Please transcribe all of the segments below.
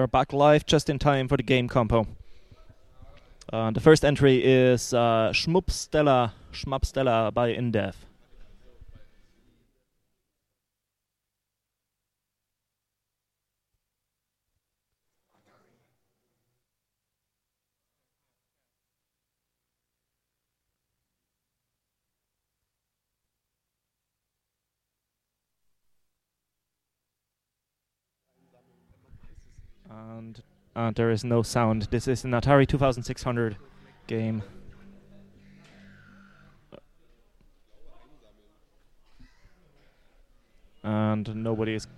back live just in time for the game compo. The first entry is Schmupstella by Indev. And there is no sound. This is an Atari 2600 game. And nobody is...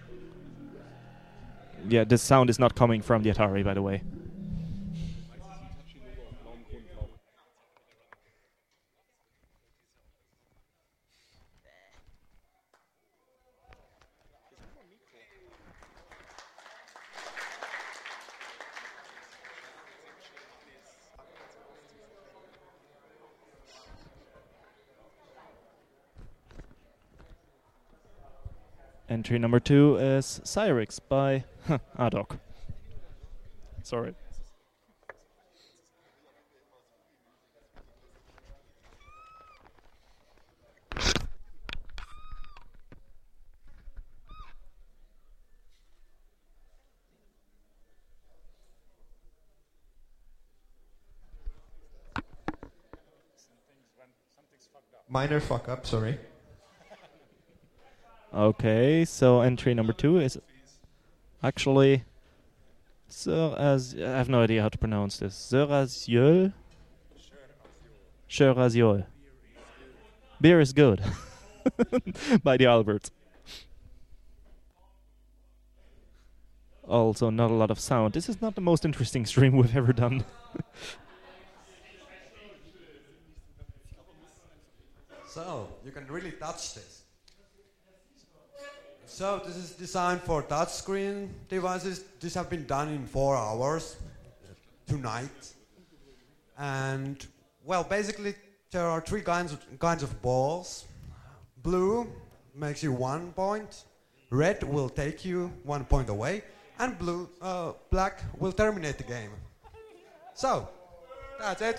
Yeah, this sound is not coming from the Atari, by the way. Entry number 2 is Cyrix by Adok. Sorry. Minor fuck up, sorry. Okay, so entry number 2 is actually I have no idea how to pronounce this. Seraziol? Seraziol. Beer is good. By the Alberts. Also, not a lot of sound. This is not the most interesting stream we've ever done. So, you can really touch this. So, this is designed for touchscreen devices. This have been done in 4 hours tonight. And, well, basically, there are 3 kinds of balls. Blue makes you 1 point. Red will take you 1 point away. And black will terminate the game. So, that's it.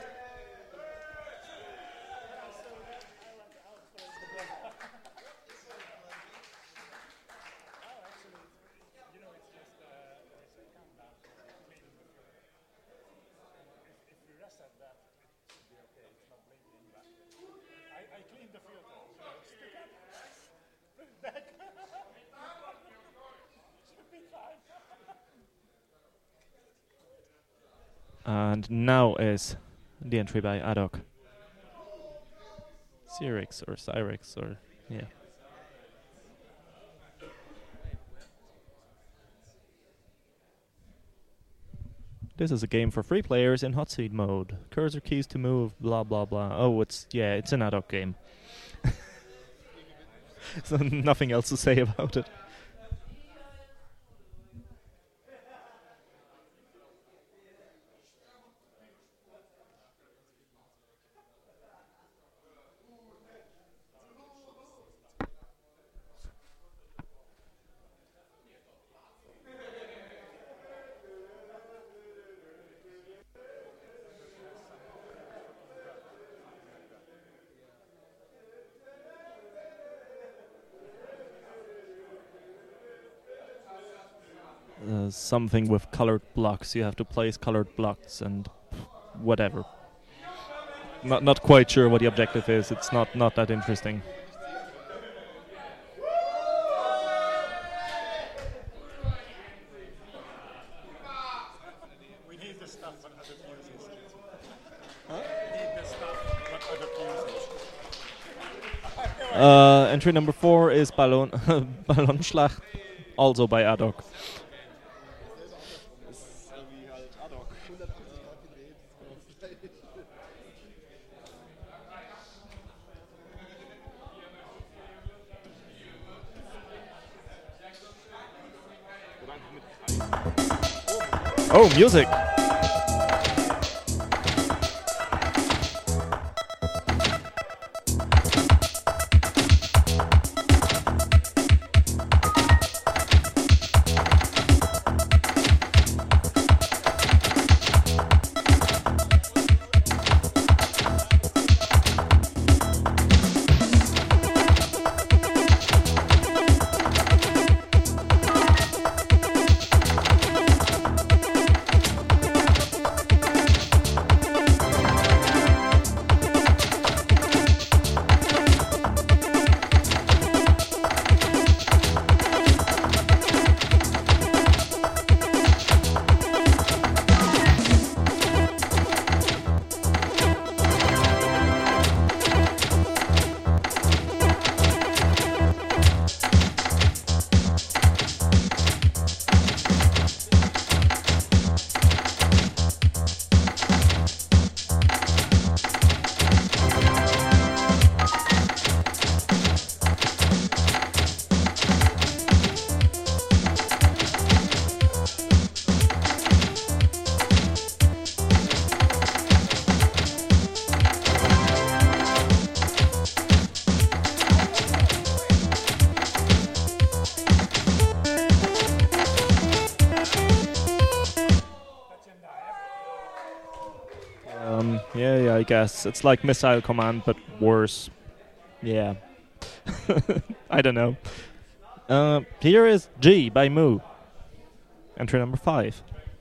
And now is the entry by Adok. Cyrix or yeah. This is a game for 3 players in hot seat mode. Cursor keys to move, blah blah blah. Oh, it's an Adok game. So nothing else to say about it. Something with colored blocks. You have to place colored blocks and whatever. Not quite sure what the objective is. It's not that interesting. We need the stuff what other uses. Huh? We need the stuff what other uses. Entry number 4 is Ballonschlacht, also by Adok. Oh, music! guess. It's like Missile Command, but worse. Yeah. I don't know. Here is G by Moo. Entry number 5.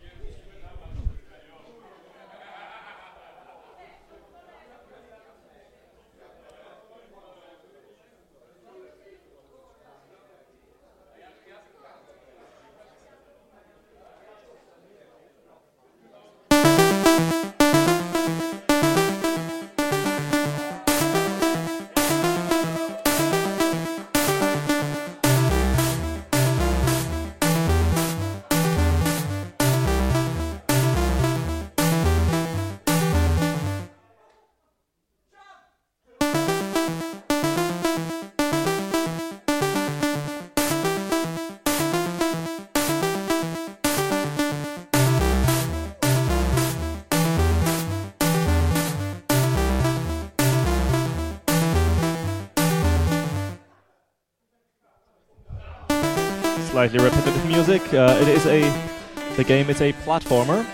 Slightly repetitive music. The game is a platformer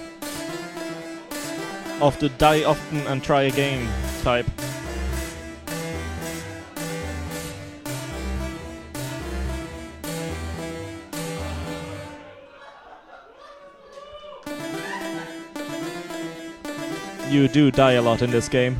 of the die often and try again type. You do die a lot in this game.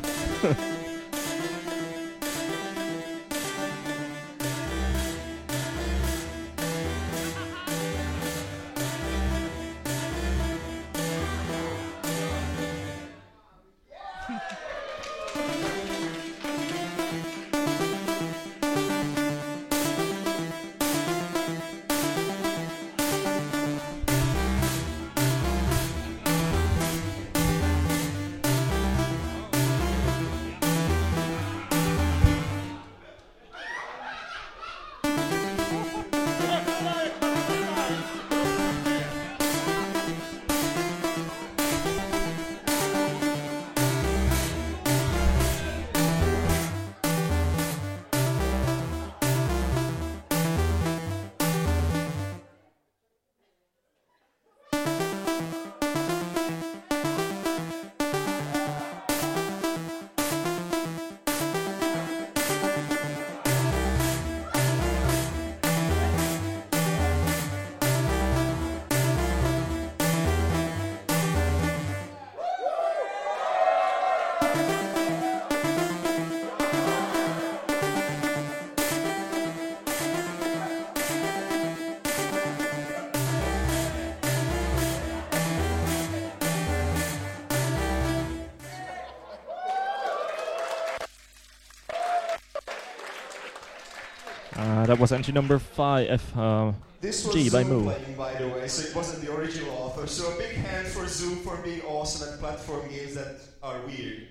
That was entry number 5. This was G by Zoom Moo. playing, by the way, so it wasn't the original author. So a big hand for Zoom for being awesome at platform games that are weird.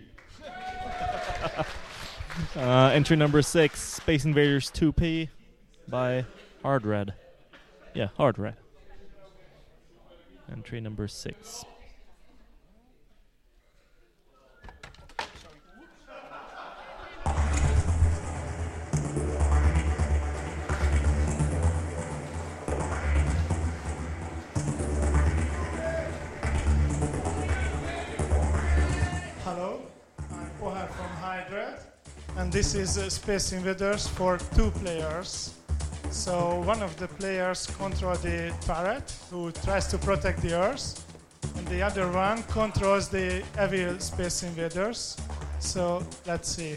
Entry number 6, Space Invaders 2P by Hard Red. Yeah, Hard Red. Entry number 6. Hello, I'm Pohar from Hydra, and this is Space Invaders for 2 players. So one of the players controls the turret, who tries to protect the Earth, and the other one controls the evil Space Invaders. So let's see.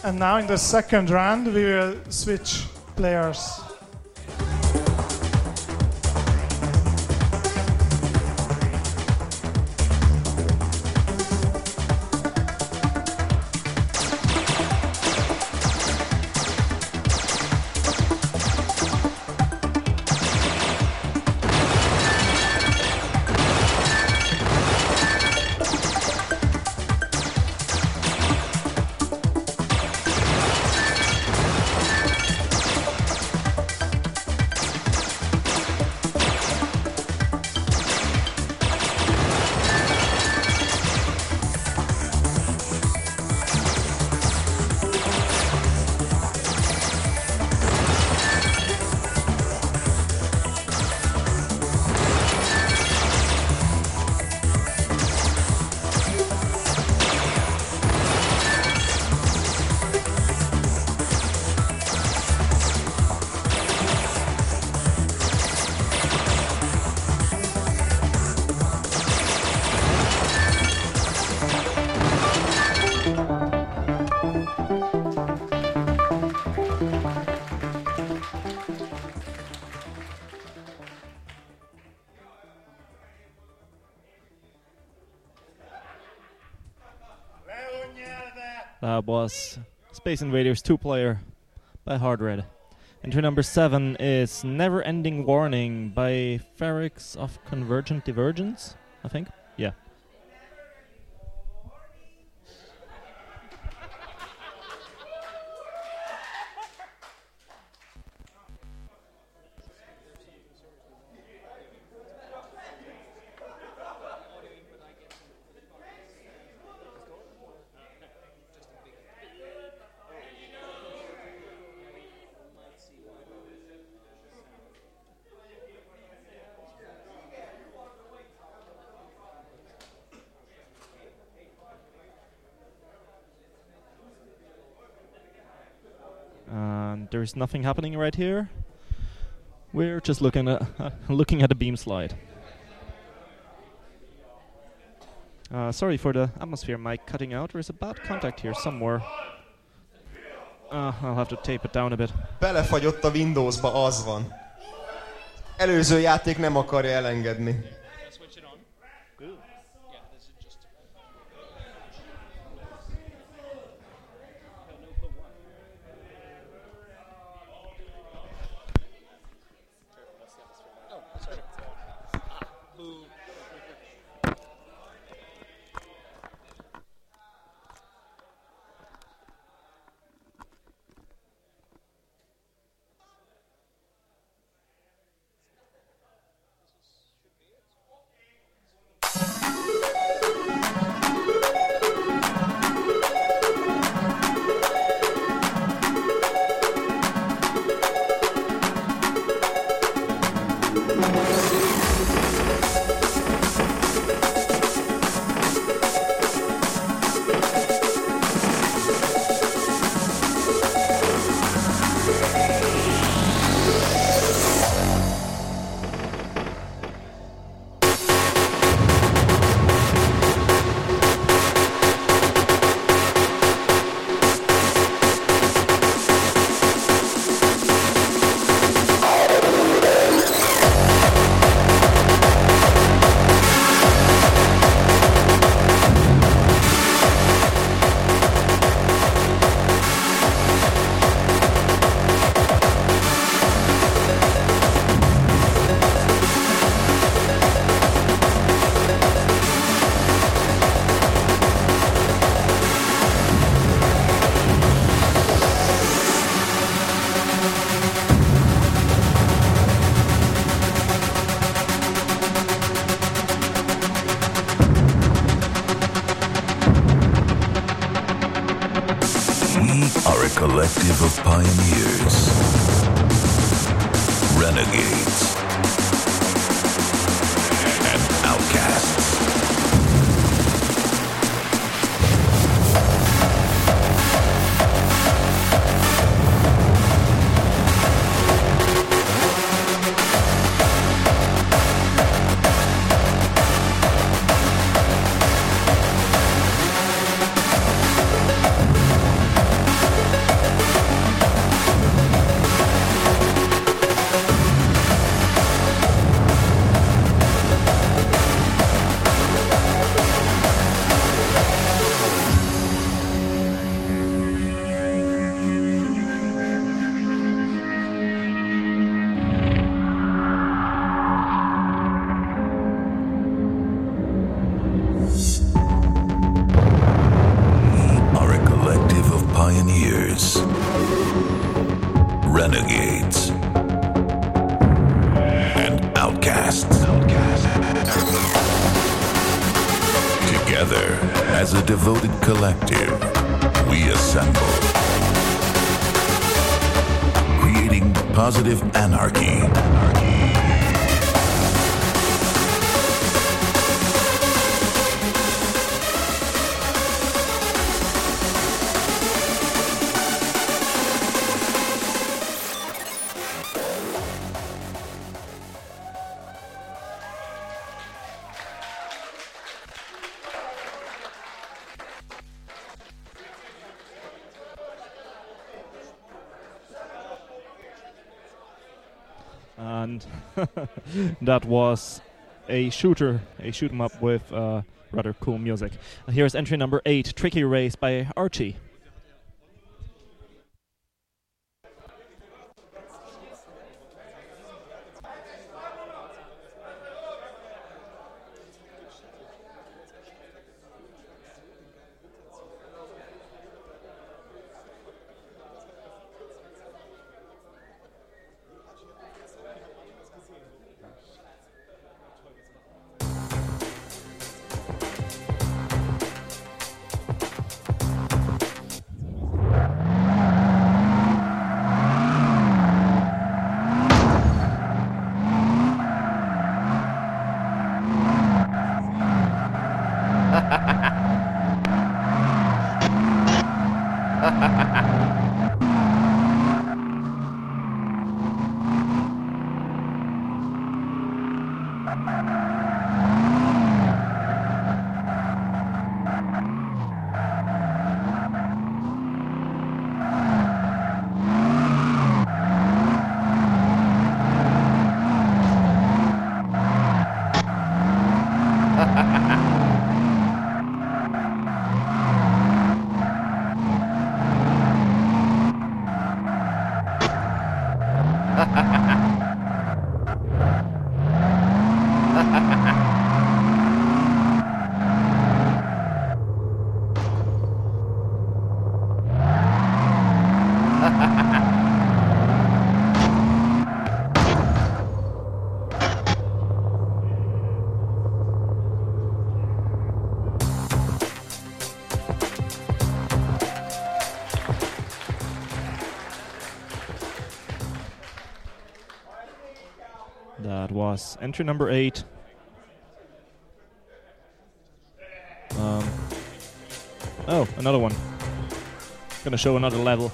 And now in the second round, we will switch players. That was Space Invaders 2-player by Hard Red. Entry number 7 is Never Ending Warning by Ferrix of Convergent Divergence, I think. Yeah. And there's nothing happening right here. We're just looking at the beam slide. Sorry for the atmosphere mic cutting out. There's a bad contact here somewhere. I'll have to tape it down a bit. Belefagyott a Windowsba, az van. Előző játék nem akarja elengedni. Collective of pioneers, renegades, and outcasts. pioneers, renegades, and outcasts. Together, as a devoted collective, we assemble, creating positive anarchy. And that was a shoot 'em up with rather cool music. Here's entry number 8, Tricky Race by Archie. That was entry number 8. Oh, another one. Gonna show another level.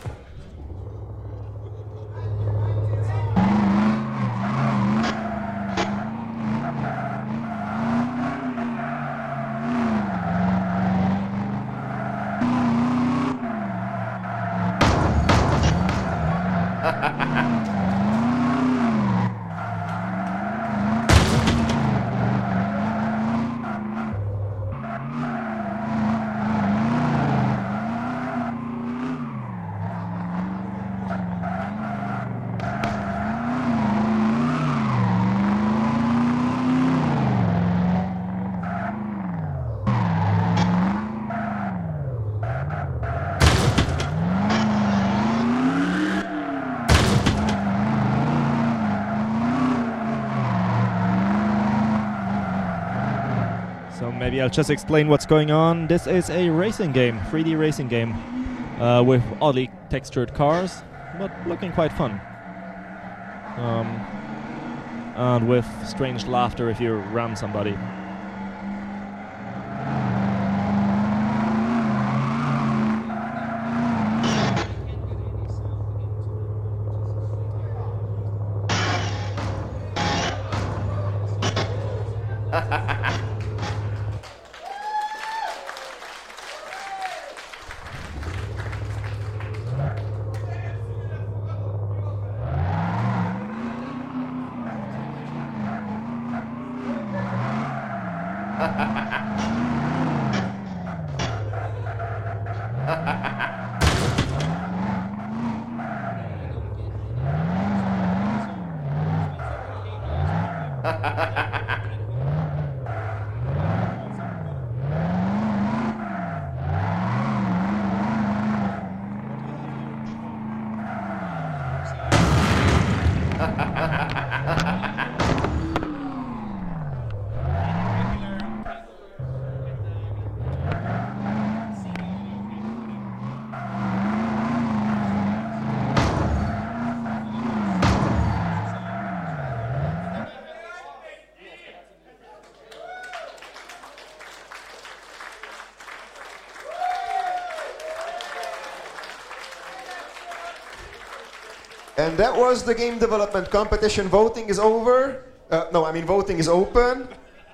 Maybe I'll just explain what's going on. This is a racing game, 3D racing game, with oddly textured cars, but looking quite fun. And with strange laughter if you ram somebody. And that was the game development competition. Voting is over. Voting is open.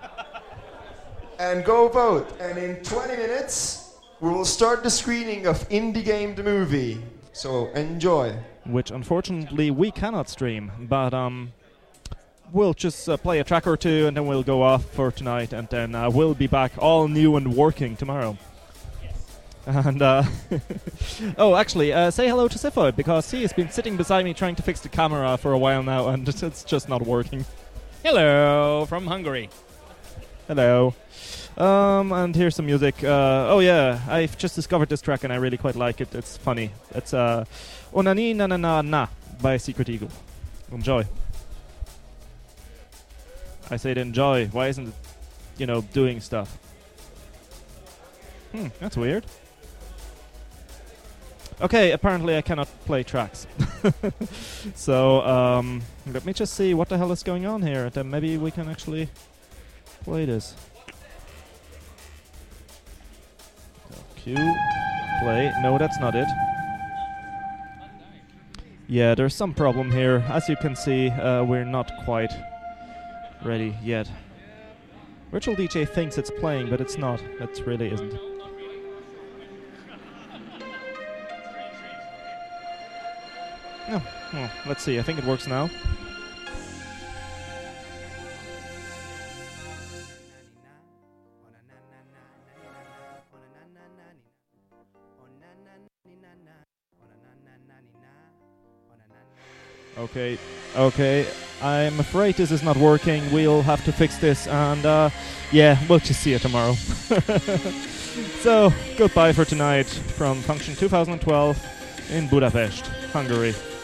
And go vote. And in 20 minutes, we will start the screening of Indie Game the Movie. So enjoy. Which unfortunately we cannot stream, but we'll just play a track or two and then we'll go off for tonight, and then we'll be back all new and working tomorrow. And oh, actually, say hello to Sifoid, because he has been sitting beside me trying to fix the camera for a while now, and it's just not working. Hello from Hungary. Hello. And here's some music. Oh yeah, I've just discovered this track and I really quite like it. It's funny. It's Onani Na Na Na Na by Secret Eagle. Enjoy. I said enjoy. Why isn't it, doing stuff? That's weird. Okay, apparently I cannot play tracks. So, let me just see what the hell is going on here. Then maybe we can actually play this. Cue. Play. No, that's not it. Yeah, there's some problem here. As you can see, we're not quite ready yet. Virtual DJ thinks it's playing, but it's not. It really isn't. No. Oh, let's see. I think it works now. Okay. I'm afraid this is not working. We'll have to fix this, and yeah, we'll just see you tomorrow. So, goodbye for tonight from Function 2012 in Budapest, Hungary.